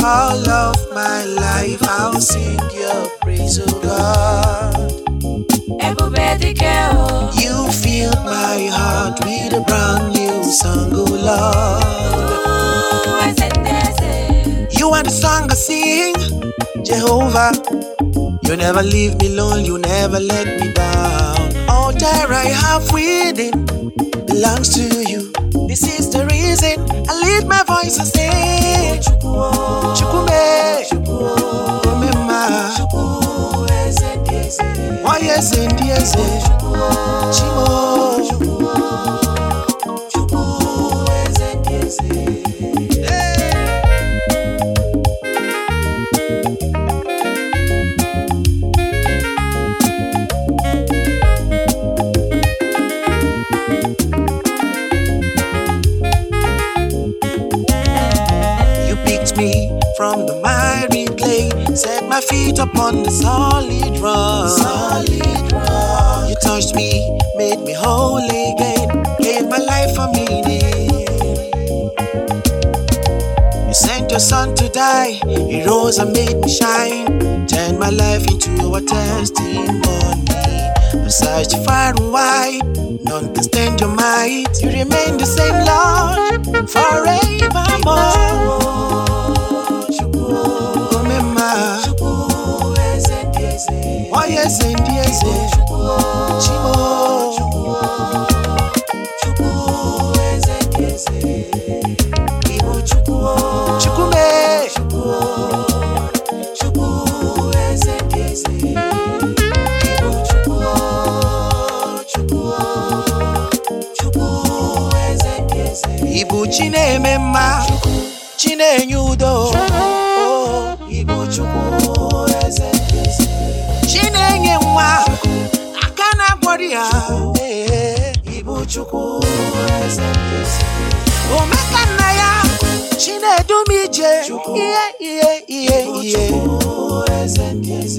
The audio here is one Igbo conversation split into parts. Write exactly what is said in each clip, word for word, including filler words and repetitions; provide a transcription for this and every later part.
all of my life I'll sing your praise, oh God. You filled my heart with a brand new song, oh Lord. You are the song I sing, Jehovah. You never leave me alone, you never let me down. All that I have within belongs to you. This is the reason I lift my voice and say, Chukume, Omema, Oyes and Diaz, Chimo. Me from the miry clay, set my feet upon the solid rock. Solid rock. You touched me, made me whole again, gave my life a meaning. You sent your son to die, he rose and made me shine, turned my life into a testimony. I searched far and wide, none can stand your might. You remain the same, Lord, forevermore. Oh yes, and yes, Chimo. Chukume. Ibu chine mema, chine nyudo. Ibu chuku eze. Chinenye nwa akana gboria Ibu chuku eze Omeka na ya Chinedu mije Iye iye iye iye Chuku eze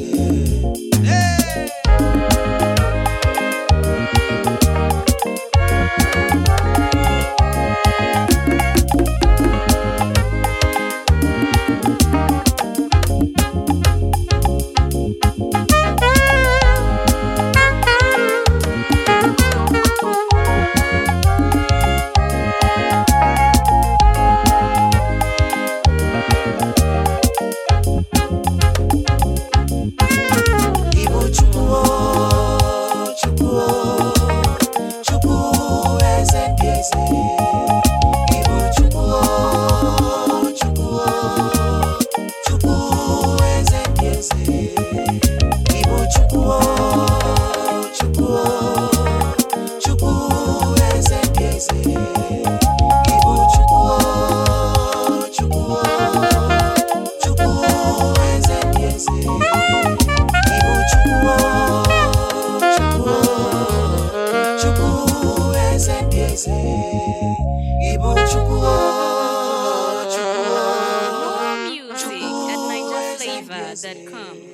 Ibu chuku. More music at niger flavor dot com.